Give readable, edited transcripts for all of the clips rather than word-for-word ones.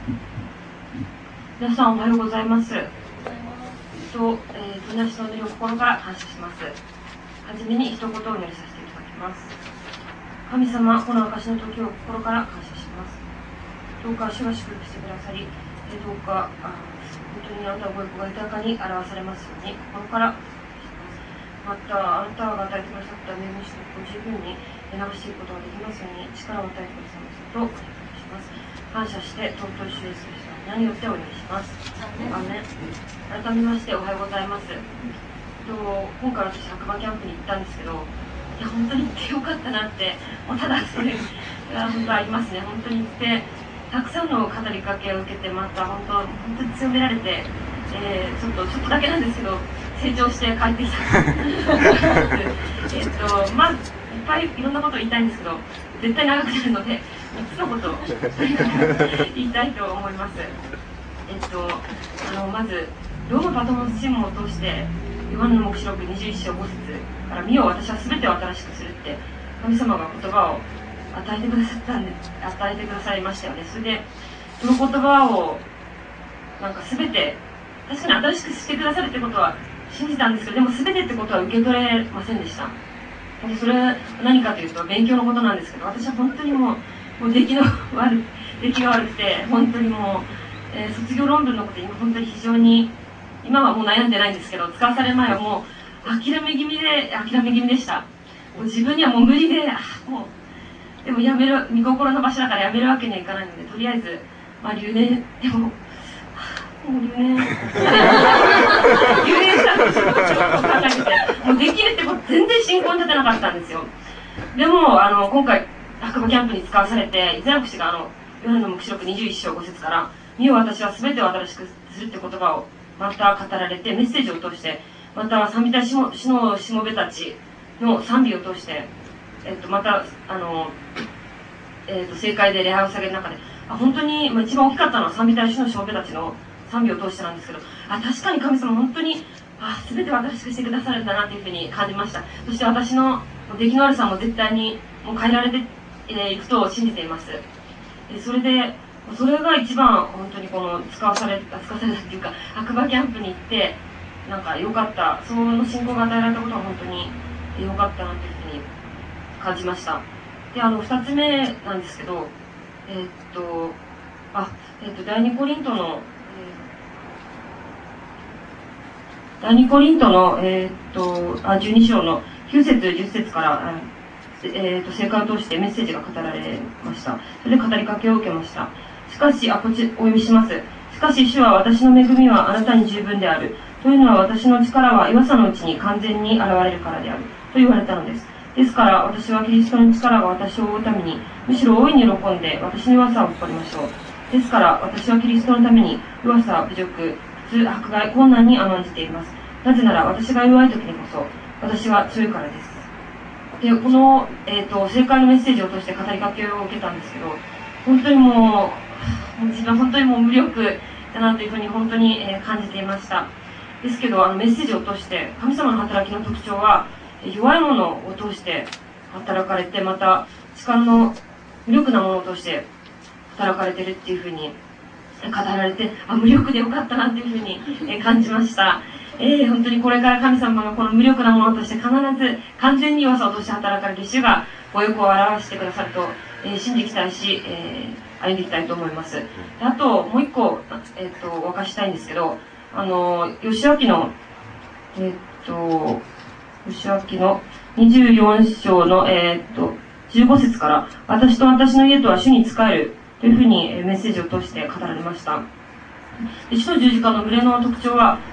皆さんおはようございます。皆さんの心から感謝します。はじめに一言お祈りさせていただきます。神様、この証の時を心から感謝します。どうか主が祝福してくださり、どうか本当にあなたのご意向が豊かに表されますように心からまたあなたが与えてくださった恵みの祝福を十分に流していくことができますように力を与えてくださいますとお願いします。感謝して尊い主イエスキリストの皆によってお願いします。アーメン。改めましておはようございます。今回私白馬キャンプに行ったんですけど、いや本当に行ってよかったなって、もうただそれが本当ありますね。本当に行ってたくさんの語りかけを受けて、また本当に強められて、ちょっとだけなんですけど成長して帰ってきたまあいっぱいいろんなことを言いたいんですけど、絶対長くなるので3つのことを言いたいと思います。まずローマパトモス信務を通してヨハネの黙示録21章5節から見よ私は全てを新しくするって神様が言葉を与えてくださいましたよね。それでその言葉をなんか全て確かに新しくしてくださるってことは信じたんですけど、でも全てってことは受け取れませんでした。でそれは何かというと勉強のことなんですけど、私は本当にもう出来が悪くて本当にもう、卒業論文のこと今本当に非常に今はもう悩んでないんですけど、使わされる前はもう諦め気味でした。もう自分にはもう無理でもうでもやめる見心の場所だからやめるわけにはいかないので、とりあえず留年でも留年したらちょっと考えてて、もうできるってこと全然進行に立てなかったんですよ。でも今回白馬キャンプに使わされて、イザヤ牧師がヨハネの黙示録21章5節から見よ私は全てを新しくするって言葉をまた語られて、メッセージを通して、また賛美隊主のしもべたちの賛美を通して、また正解で礼拝を下げる中で本当に一番大きかったのは賛美隊主のしもべたちの賛美を通してなんですけど、確かに神様本当に全てを新しくしてくださるんだなというふうに感じました。そして私の出来の悪さも絶対にもう変えられていくと信じています。それが一番本当にこの使わされたっていうか、白馬キャンプに行ってなんか良かった、その信仰が与えられたことは本当に良かったなというふうに感じました。で2つ目なんですけど、第2コリントの12章の9節10節から聖会を通してメッセージが語られました。それで語りかけを受けました。しかし、お読みします。しかし主は私の恵みはあなたに十分である。というのは私の力は弱さのうちに完全に現れるからである。と言われたのです。ですから私はキリストの力が私を覆うために、むしろ大いに喜んで私の弱さを誇りましょう。ですから私はキリストのために弱さ、侮辱、苦痛、迫害、困難に甘んじています。なぜなら私が弱い時にこそ私は強いからです。でこの、正解のメッセージを通して語りかけを受けたんですけど、本当にもう自分は本当にもう無力だなというふうに本当に、感じていました。ですけどメッセージを通して神様の働きの特徴は弱いものを通して働かれて、また力の無力なものを通して働かれているっていうふうに語られて、無力でよかったなっていうふうに感じました。本当にこれから神様がこの無力なものとして必ず完全に弱さを通して働かれる主がご欲を表してくださると、信じていきたいし、歩んでいきたいと思います。あともう一個、お明かししたいんですけど、義明の24章の、15節から私と私の家とは主に仕えるというふうにメッセージを通して語られました。主の十字架の群れの特徴は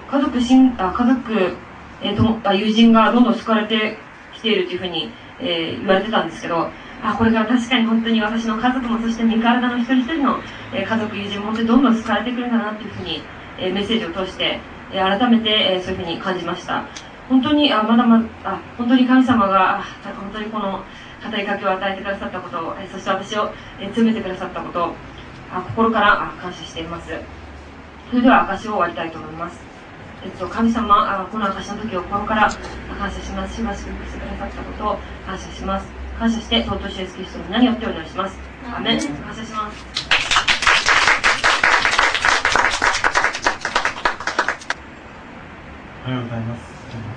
友人がどんどん救われてきているというふうに、言われてたんですけど、これから確かに本当に私の家族も、そして身体の一人一人の家族友人も本当にどんどん救われてくるんだなというふうにメッセージを通して改めてそういうふうに感じました。本当に本当に神様が本当にこの語りかけを与えてくださったこと、そして私を強めてくださったことを心から感謝しています。それでは証しを終わりたいと思います。神様、この証しの時を心から感謝します。主が祝福してくださったことを感謝します。感謝して尊い主イエスキリストの名によってお願いします。アーメン。感謝します。 おはようございます。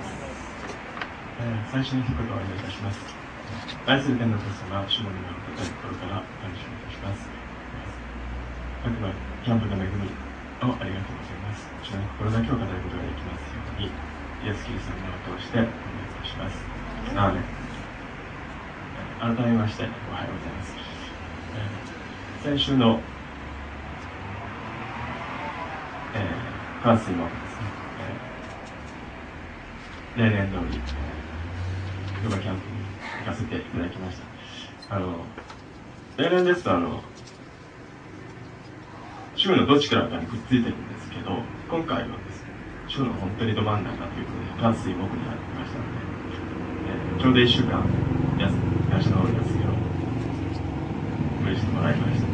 最初に一言お願いいたします。愛する天のお父様、主の皆をたたえる心から感謝いたします。あくまキャンプの恵みをありがとうございます。主の心だけを語ることができますように、イエス・キリストの名を通してお願いいたします。アーメン。改めましておはようございます。先週の、関水も例年通り、ヨガキャンプに行かせていただきました。例年ですと週のどっちからかにくっついてるんですけど、今回はですね、週の本当にど真ん中ということで、関水木に入ってきましたので、ちょうど1週間、会社の休みを無理してもらいました。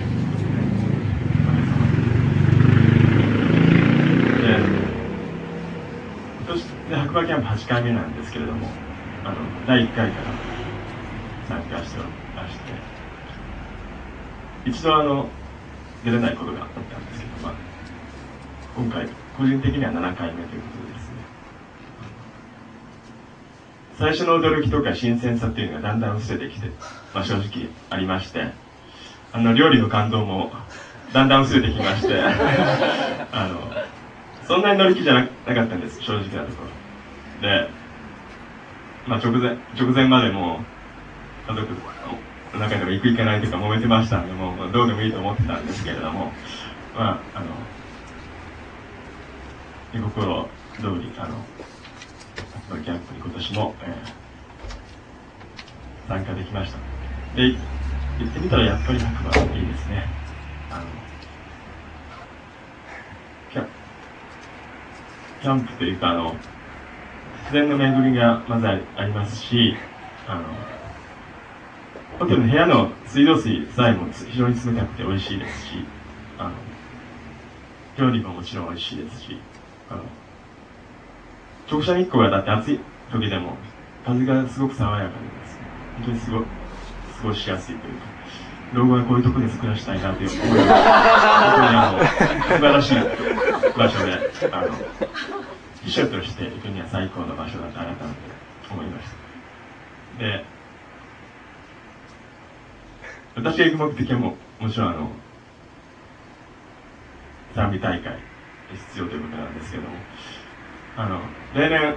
で白馬キャンプ8回目なんですけれども、第1回から参加しておりまして、一度出れないことがあったんですけど、今回個人的には7回目ということでですね、最初の驚きとか新鮮さっていうのがだんだん薄れてきて、正直ありまして、料理の感動もだんだん薄れてきましてそんなに乗り気じゃなかったんです、正直なところで、直前までも家族の中でも行く行かないとか揉めてましたんで、もうどうでもいいと思ってたんですけれども、見心通りキャンプに今年も、参加できました。で、行ってみたらやっぱり白馬いいですね。キャンプというか自然の巡りがまずありますし、ホテルの部屋の水道水さえも非常に冷たくて美味しいですし、料理ももちろん美味しいですし、直射日光がだって暑い時でも風がすごく爽やかでですね、本当に過ごしやすいというか、老後はこういうところで暮らしたいなという思いが本当に素晴らしい場所で、秘書として行くには最高の場所だと改めて思いました。で、私が行く目的はもちろん賛美大会必要ということなんですけども、例年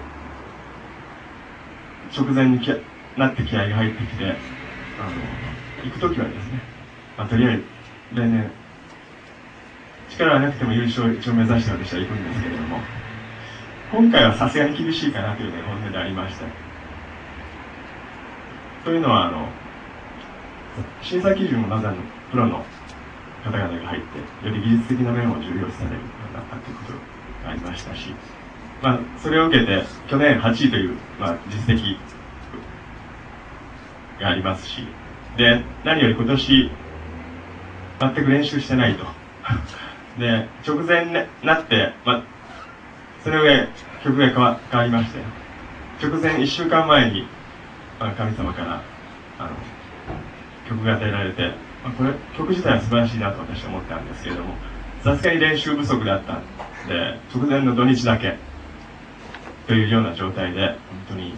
直前になって気合が入ってきて、行くときはですね、とりあえず例年力はなくても優勝を一応目指して私は行くんですけれども、今回はさすがに厳しいかなというのが本音でありました。というのは審査基準もまずプロの方々が入ってより技術的な面を重要視されるようになったということがありましたし、それを受けて去年8位という、実績がありますし、で何より今年全く練習してないとで直前になって、それ上曲が変わりまして、直前1週間前に、神様から曲が与えられて、これ曲自体は素晴らしいなと私は思ったんですけれども、さすがに練習不足だったんで、直前の土日だけというような状態で本当に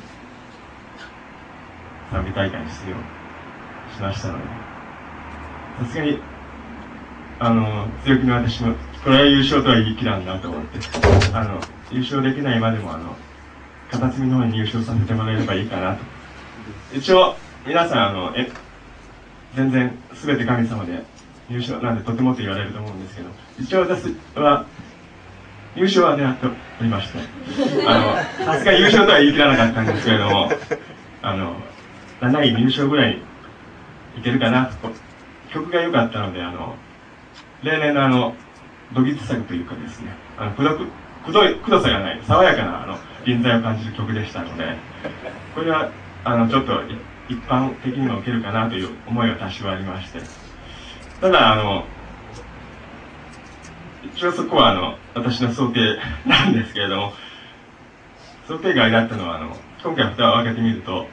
賛美大会に出場しましたので、さすがに強気の私もこれは優勝とは言い切らんなと思って、優勝できないまでも片隅の方に優勝させてもらえればいいかなと。一応皆さん全然全て神様で優勝なんでとてもと言われると思うんですけど、一応私は優勝は狙っておりまして、さすがに優勝とは言い切らなかったんですけれども、7位入賞ぐらいいけるかなと。曲が良かったので例年のどぎつさというかですね、くどさがない爽やかな臨在を感じる曲でしたので、これはちょっと一般的にも受けるかなという思いが多少ありまして、ただ一応そこは私の想定なんですけれども、想定外だったのは今回蓋を開けてみると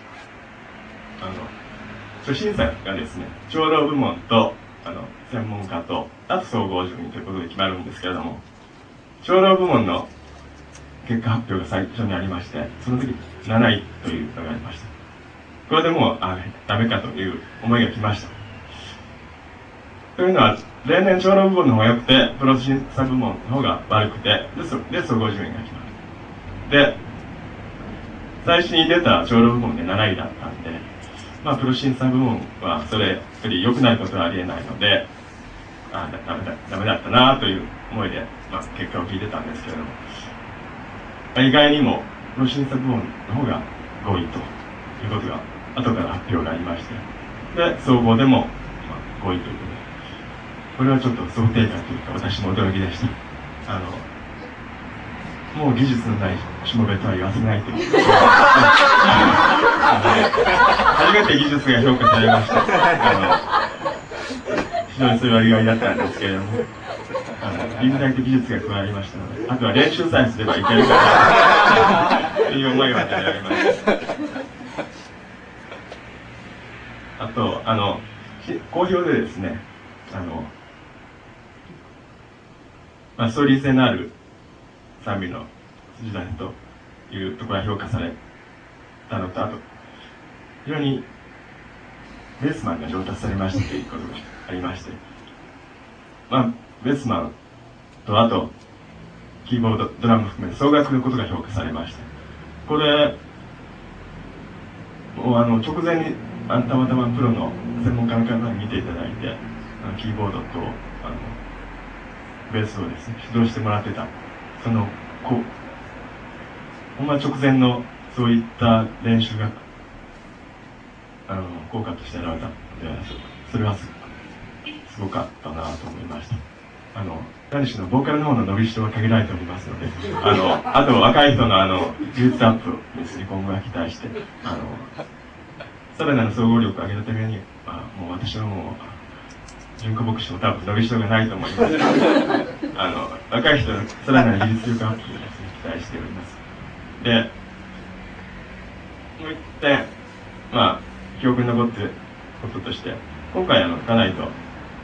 初審査がですね、長老部門と専門家とあと総合順位ということで決まるんですけれども、長老部門の結果発表が最初にありまして、その時7位というのがありました。これでもうダメかという思いが来ました。というのは、例年長老部門の方が良くて、プロ審査部門の方が悪くて、で総合順位が決まる。で、最初に出た長老部門で7位だったんで、プロ審査部門はそれより良くなることはありえないので、ダメだったなという思いで、結果を聞いてたんですけれども、意外にもプロ審査部門の方が5位ということが後から発表がありまして、で総合でも5位ということで、これはちょっと想定外というか、私も驚きでした。もう技術のないしもべとは言わせないという初めて技術が評価されました。非常にそれは意外だったんですけれども、臨在的技術が加わりましたので、あとは練習さえすればいけるかなという思いが与えられました。あと好評でですね、ストーリー性のある賛美の筋だねというところが評価されたのと、あと非常にベースマンが上達されましたということがありまして、ベースマンとあとキーボード、ドラム含め総楽のことが評価されました。これもう直前にたまたまプロの専門家の方に見ていただいて、キーボードとベースをですね指導してもらってた、そのほんま直前のそういった練習が効果として現れたので、それはすごかったなと思いました。何しろボーカルの方の伸びしろは限られておりますので、あと若い人の技術アップですね、今後は期待して、さらなる総合力を上げるために、もう私はもう純子牧師も多分伸びしろがないと思います。若い人のさらなる技術力アップをですね、期待しております。で、もう一点、記憶に残っていることとして、今回家内と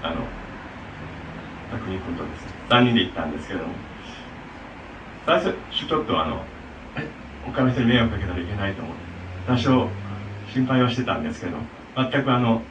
匠君とですね、3人で行ったんですけれども、最初ちょっと他の人に迷惑かけたらいけないと思って多少心配はしてたんですけど、全く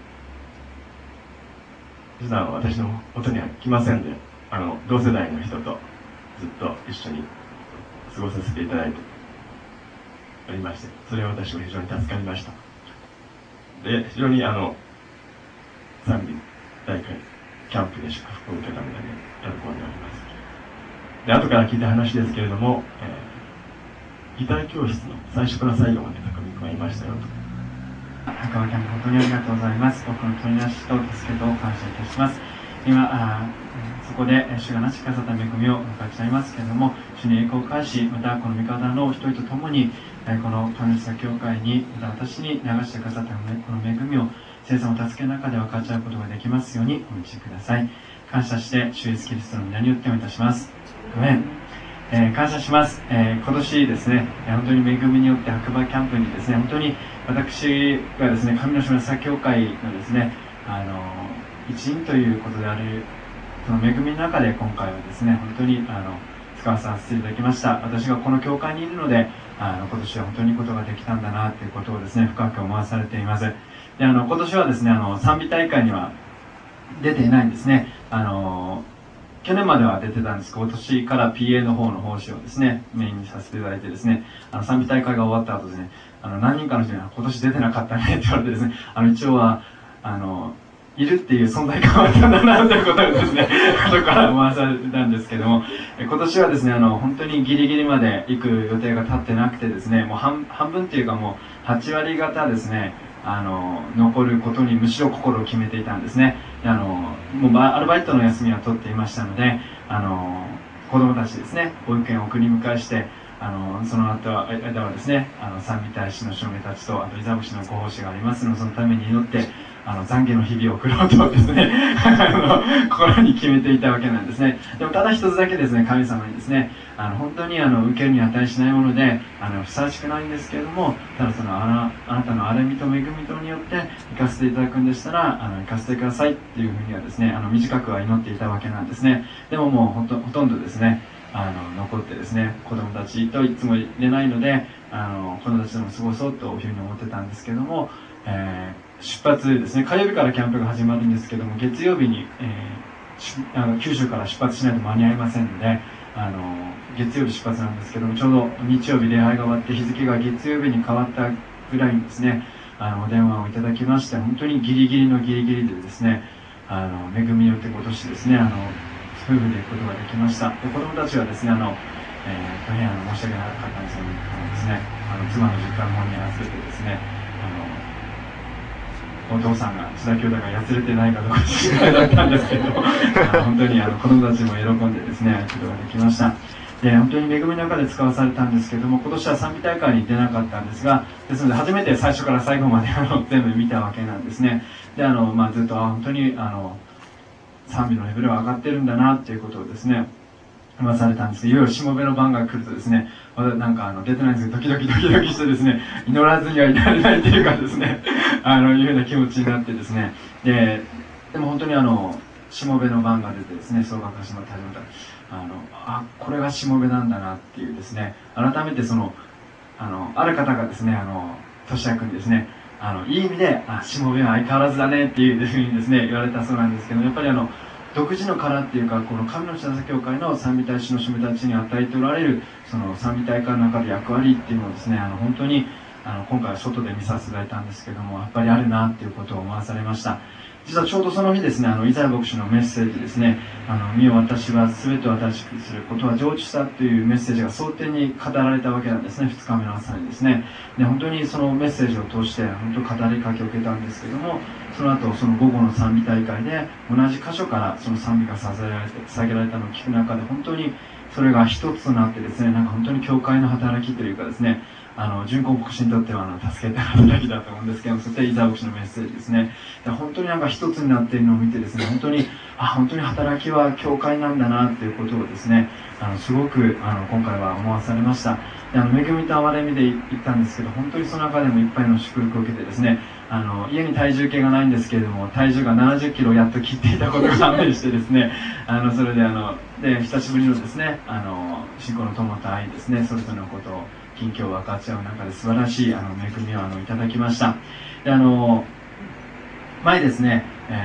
普段は私の元には来ませんで、同世代の人とずっと一緒に過ごさせていただいておりまして、それは私も非常に助かりました。で、非常に賛美大会キャンプで祝福を受けたみたいに喜んでおります。で、後から聞いた話ですけれども、ギター教室の最初から最後まで匠君がいましたよと。 赤羽キャンプ、本当にありがとうございます。僕の取り出しと助けと感謝いたします。今、そこで主がなし飾った恵みを分かち合いますけれども、主に栄光を返し、またこの御方の一人と共に、この神の教会に、また私に流してくださったこの恵みを、聖さんを助けの中で分かち合うことができますようにお導きください。感謝して、主イエスキリストの皆によっておいたします。ごめん。感謝します。今年ですね、本当に恵みによって白馬キャンプにですね、本当に私がですね、神の島佐教会のですね、一員ということである、その恵みの中で今回はですね、本当に使わさせていただきました。私がこの教会にいるので、今年は本当にいいことができたんだなということをですね、深く思わされています。で、今年はですね、賛美大会には出ていないんですね。去年までは出てたんですけど、今年から PA の方の奉仕をですね、メインにさせていただいてですね、賛美大会が終わった後ですね、何人かの人に今年出てなかったねって言われてですね、一応は、いるっていう存在感はあったんだなということをですね、後から思わされてたんですけども、今年はですね、本当にギリギリまで行く予定が立ってなくてですね、もう半分っていうかもう8割方ですね、残ることにむしろ心を決めていたんですね。もうアルバイトの休みは取っていましたので、子供たちですね、保育園を送り迎えして、その間はですね、賛美大使の証明たちと、あと、イザボシのご奉仕がありますので、そのために祈って、懺悔の日々を送ろうとですね、心に決めていたわけなんですね。でも、ただ一つだけですね、神様にですね、本当に受けるに値しないもので、ふさわしくないんですけれども、ただそのあなたの憐れみと恵みとによって生かせていただくんでしたら、生かせてくださいっていうふうにはですね、短くは祈っていたわけなんですね。でももうほとんどですね、 残ってですね、子供たちといつも入れないので、子供たちとも過ごそうというふうに思ってたんですけども、出発ですね、火曜日からキャンプが始まるんですけども、月曜日に、九州から出発しないと間に合いませんので、月曜日出発なんですけども、ちょうど日曜日礼拝が終わって日付が月曜日に変わったぐらいにですね、お電話をいただきまして、本当にギリギリのギリギリでですね、恵みによって今年ですね、夫婦で行くことができました。で、子供たちはですね、大変申し訳なかったんですけどもですね、妻の実家の方に預けてですね、お父さんが、津田兄弟がやつれてないかどうか心配だったんですけど、本当に子供たちも喜んでですね、やることができました。で、本当に恵みの中で使わされたんですけども、今年は賛美大会に出なかったんですが、ですので初めて最初から最後まで全部見たわけなんですね。で、ずっと本当に賛美のレベルが上がってるんだなっていうことをですね、言わされたんですけど、いよいよしもべの番が来るとですね、なんか出てないんですけど、ドキドキしてですね、祈らずにはいられないというかですね、いうような気持ちになってですね、でも本当にしもべの番が出てですね、総額始まって始めたら、これがしもべなんだなっていうですね、改めてある方がですね、としや君にですね、いい意味で、しもべは相変わらずだねっていうふうにですね、言われたそうなんですけど、やっぱり独自の殻っていうか、この神の知らせ教会の賛美隊士の主たちに与えておられる、その賛美隊会の中で役割っていうのをですね、本当に、今回は外で見させていただいたんですけども、やっぱりあるなっていうことを思わされました。実はちょうどその日ですね、イザヤ牧師のメッセージですね、見よ私は全てを新しくすることは成就したというメッセージが蒼天に語られたわけなんですね、2日目の朝にですね。で、本当にそのメッセージを通して、本当語りかけを受けたんですけども、その後、その午後の賛美大会で、同じ箇所からその賛美が捧げられたのを聞く中で、本当にそれが一つとなってですね、なんか本当に教会の働きというかですね、純子牧師にとっては助けた働きだと思うんですけども、そしてイザヤ牧師のメッセージですね。で、本当になんか一つになっているのを見てですね、本当に働きは教会なんだなっていうことをですね、すごく今回は思わされました。で、恵みと憐れみで行ったんですけど、本当にその中でもいっぱいの祝福を受けてですね、家に体重計がないんですけれども、体重が70キロやっと切っていたことが判明してですね、それで久しぶりのですね、信仰の友と会いですね、それぞれのことを近況を分かち合う中で素晴らしい恵みをいただきました。で、前ですね、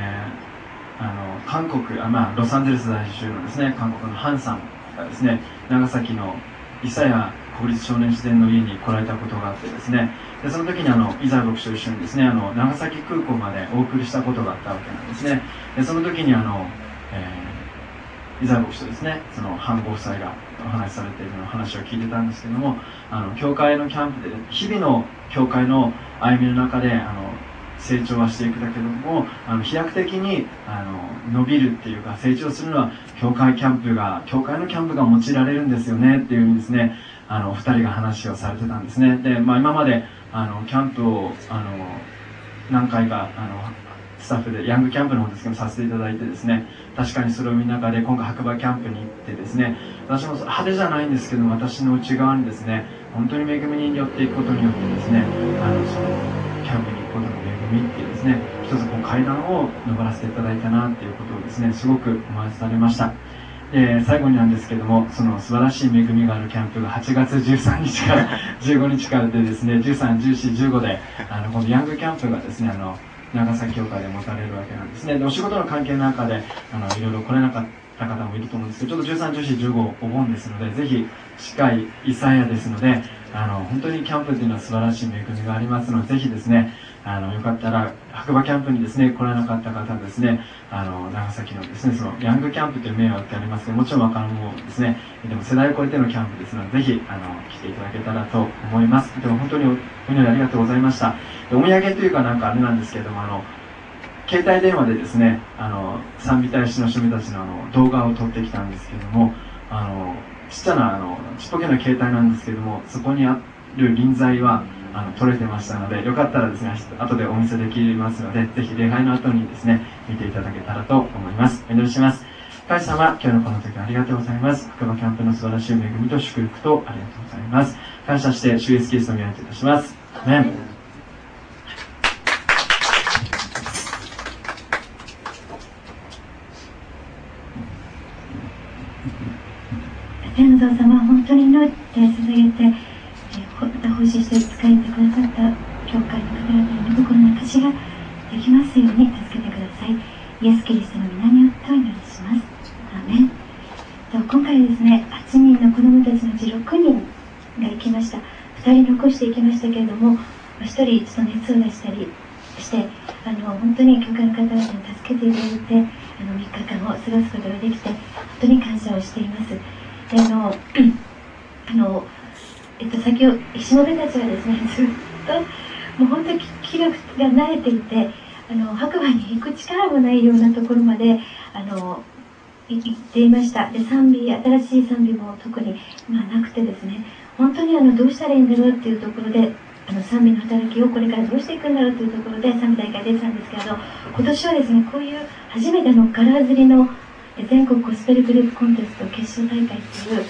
韓国、ロサンゼルス在住のですね、韓国のハンさんがですね、長崎のイサヤ国立少年自然の家に来られたことがあってですね、でその時にイザヤ牧師と一緒にですね、長崎空港までお送りしたことがあったわけなんですね。でその時にイザヤ牧師とですね、そのハンご夫妻がお話しされているの話を聞いてたんですけども、教会のキャンプで、日々の教会の歩みの中で成長はしていくだけども、飛躍的に伸びるっていうか成長するのは教会のキャンプが用いられるんですよねっていうふうにですね、お二人が話をされてたんですね。で、今までキャンプを何回かスタッフでヤングキャンプの方ですけどさせていただいてですね、確かにそれを見る中で今回白馬キャンプに行ってですね、私も派手じゃないんですけども、私の内側にですね、本当に恵みによっていくことによってですね、そのキャンプに行くことの恵みっていうですね、一つこう階段を登らせていただいたなっていうことをですね、すごく思わされました。で、最後になんですけども、その素晴らしい恵みがあるキャンプが8月13日から15日からでですね、13、14、15でこのヤングキャンプがですね、長崎教会で持たれるわけなんですね。で、お仕事の関係の中でいろいろ来れなかった方もいると思うんですけど、ちょっと13、14、15お盆ですので、ぜひ近いイサヤですので、本当にキャンプっていうのは素晴らしい恵みがありますので、ぜひですね、よかったら白馬キャンプにですね来られなかった方はですね、長崎のですね、そのヤングキャンプという名は売ってありますけど、もちろん若者もですね、でも世代を超えてのキャンプですので、ぜひ来ていただけたらと思います。でも本当にお祈りありがとうございました。で、お土産というかなんかあれなんですけれども、携帯電話でですね、賛美隊士の主たちの動画を撮ってきたんですけれども、ちっちゃなちっぽけな携帯なんですけれども、そこにある臨在は撮れてましたので、よかったらですね、後でお見せできますので、ぜひ礼拝の後にですね、見ていただけたらと思います。お祈りします。神様、今日のこの時ありがとうございます。白馬キャンプの素晴らしい恵みと祝福とありがとうございます。感謝して主イエスキリストの御名といたします。アメン。 天の父様、本当に祈って捧げて、また奉仕して仕えてくださった教会の方々に御心の証ができますように助けてください。イエス・キリストの皆によってお祈りします。アーメン。今回ですね、8人の子供たちのうち6人が行きました。2人残していきましたけれども、1人ちょっと熱を出したりして、本当に教会の方々に助けていただいて、3日間を過ごすことができて、本当に感謝をしています。で、先ほど、しもべたちはですね、ずっと、もう本当に気力が慣れていて、白馬に行く力もないようなところまで、行っていました。で、新しい賛美も特に、なくてですね、本当にどうしたらいいんだろうっていうところで、賛美の働きをこれからどうしていくんだろうというところで賛美大会出てたんですけれど、今年はですね、こういう初めてのカラー釣りの全国ゴスペルグループコンテスト決勝大会っていう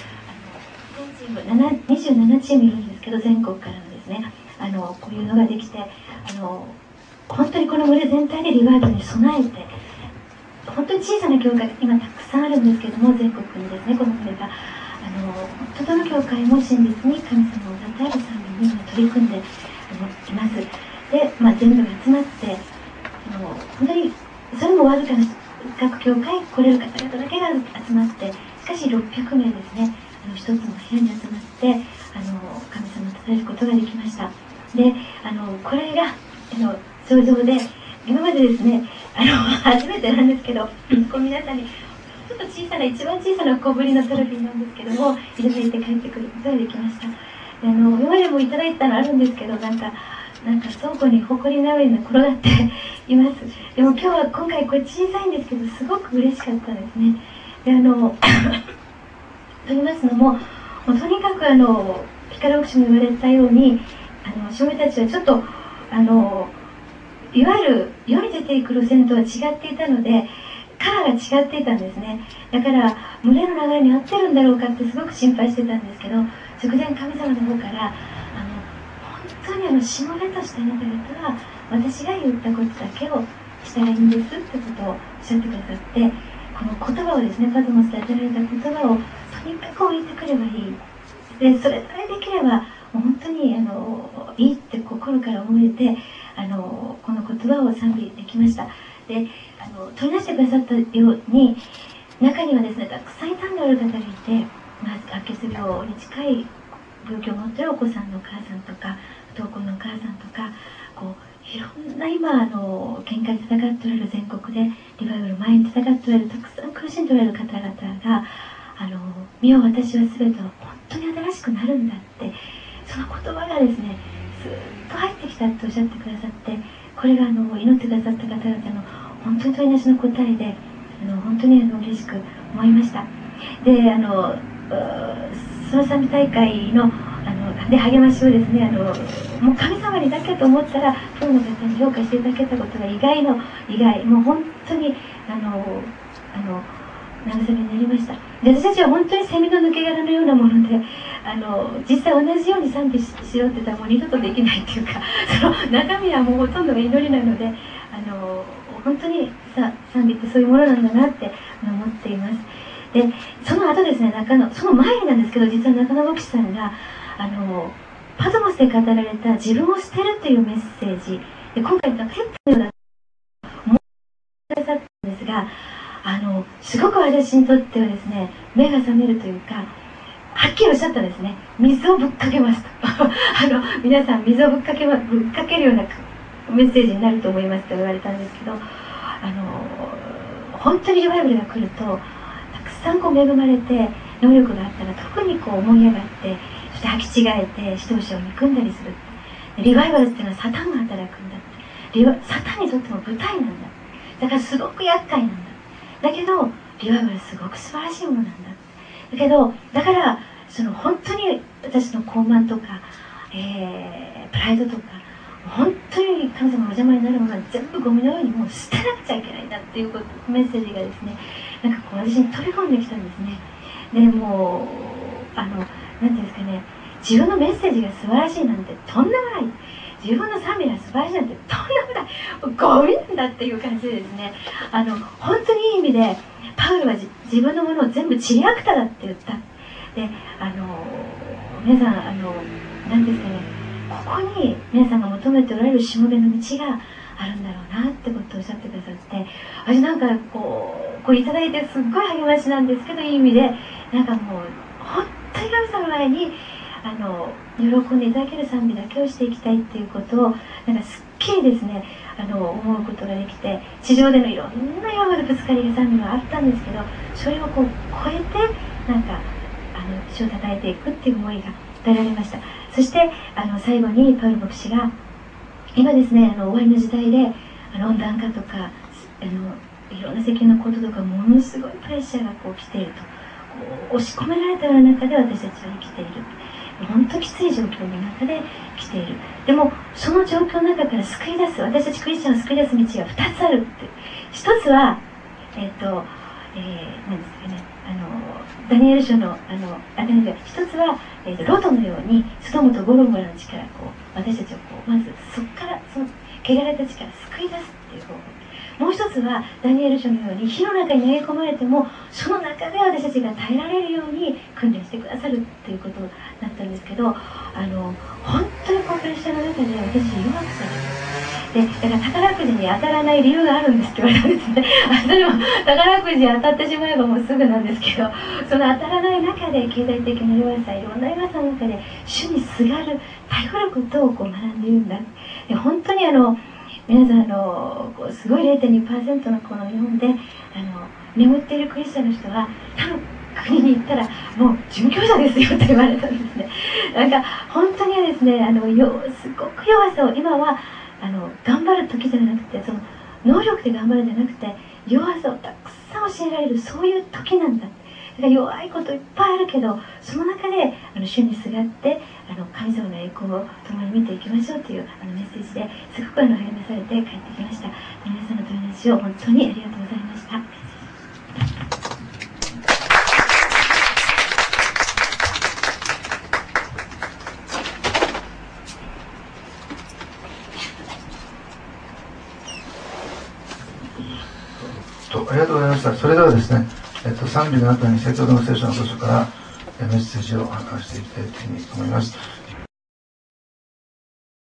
、27チームいるんですけど、全国からのですね、こういうのができて、本当にこの群れ全体でリバイバルに備えて、本当に小さな教会が今たくさんあるんですけども、全国にですね、この群れが、本当の教会も真実に神様を称える賛美に今取り組んでいます。で、全部が集まって、本当にそれもわずかな各教会来れる方々だけが集まって、しかし600名ですね、一つの部屋に集まって、神様を称えることができました。で、これが想像で、今までですね、初めてなんですけど、こう皆さんにちょっと一番小さな小ぶりのトロフィーなんですけども、いただいて帰ってくることができました。で、今までもいただいたのあるんですけど、なんか倉庫に埃の上に転がっています。でも今回これ小さいんですけど、すごく嬉しかったですね。で、と言いますのも、とにかく光牧師も言われたように、少年たちはちょっと、いわゆる世に出ていく路線とは違っていたので、カラーが違っていたんですね。だから群れの流れに合ってるんだろうかってすごく心配してたんですけど、直前神様の方から本当にしもべとしてあなた方は私が言ったことだけをしたらいいんですってことをおっしゃってくださって、この言葉をですね、パトモスで与えられた言葉をとにかく置いてくればいい。で、それさえできればもう本当にいいって心から思えて、この言葉を賛美できました。で、取り出してくださったように、中にはですね、たくさん傷んでおる方がいて、白血病に近い病気を持っているお子さんのお母さんとか、不登校のお母さんとか、いろんな今喧嘩に戦っておられる全国でリバイバル前に戦っておられるたくさん苦しんでおられる方々が見よ私は全ては本当に新しくなるんだって、その言葉がですねスーッと入ってきたとおっしゃってくださって、これが祈ってくださった方々の本当に問いなしの答えで本当に嬉しく思いました。で、その賛美大会ので励ましをですね、もう神様にだけと思ったらプロの方に評価していただけたことが意外、もう本当に慰めになりました。で、私たちは本当にセミの抜け殻のようなもので、実際同じように賛美 しようって言ったらもう二度とできないっていうか、その中身はもうほとんどが祈りなので、本当に賛美ってそういうものなんだなって思っています。で、その後ですね、その前になんですけど、実は中野牧師さんがパトモスで語られた自分を捨てるというメッセージで、今回のペットのような思いくださったんですが、すごく私にとってはですね、目が覚めるというか、はっきりおっしゃったんですね。水をぶっかけますと皆さん水をぶっかけるようなメッセージになると思いますと言われたんですけど、本当にリバイバルが来るとたくさん恵まれて能力があったら特に思い上がって、そして履き違えて指導者を憎んだりする。リバイバルっていうのはサタンが働くんだって、サタンにとっても舞台なんだ、だからすごく厄介なんだ、だけどリバイバルすごく素晴らしいものなんだ、だけどだから本当に私の傲慢とか、プライドとか本当に神様のお邪魔になるものは全部ゴミのようにもう捨てなくちゃいけないんだっていうメッセージがですね、私に飛び込んできたんですね。でもうなんていうんですかね、自分のメッセージが素晴らしいなんてとんでもない、自分の賛美が素晴らしいなんてとんでもない、ゴミなんだっていう感じでですね、本当にいい意味でパウルは自分のものを全部ちりあくただって言った。 で皆さん何ですかね、ここに皆さんが求めておられるしもべの道があるんだろうなってことをおっしゃってくださって、私なんかこういただいてすっごい励ましなんですけど、いい意味でなんかもう本当に神様の前に喜んでいただける賛美だけをしていきたいっていうことをなんかすっきりですね思うことができて、地上でのいろんな今までぶつかりが賛美はあったんですけど、それをこう超えてなんか主を叩いていくっていう思いが与えられました。そして最後にパウル牧師が今ですね終わりの時代で温暖化とかいろんな世間のこととかものすごいプレッシャーがこう来ていると、こう押し込められたような中で私たちは生きている、本当きつい状況の中で来ている。でもその状況の中から救い出す、私たちクリスチャンを救い出す道が2つあるって。一つは何ですかね、ダニエル書の一つは、ロトのようにソドムとゴロモラの力を私たちをまずそこからその汚れた力を救い出すっていう方法。もう一つはダニエル書のように火の中に投げ込まれてもその中で私たちが耐えられるように訓練してくださるっていうことだったんですけど、本当にプレッシャーの中で私弱くされる。でだから宝くじに当たらない理由があるんですって言われたんですね。それも宝くじに当たってしまえばもうすぐなんですけど、その当たらない中で経済的な弱さ、いろんな弱さの中で主にすがる頼ることを学んでいるんだ。で本当に皆さんすごい 0.2% のこの日本で眠っているクリスチャンの人は多分国に行ったらもう殉教者ですよって言われたんですね。なんか本当にですねすごく弱さを今は頑張る時じゃなくて、その能力で頑張るんじゃなくて弱さをたくさん教えられる、そういう時なんだ。だから弱いこといっぱいあるけどその中で主にすがって神様の栄光を共に見ていきましょうというメッセージですごく励まされて帰ってきました。皆さんの問いなしを本当にありがとうございました。 ありがとうございました。それではですね、賛美の後に先ほどの聖書の箇所からメッセージを話していきたいというふうに思います。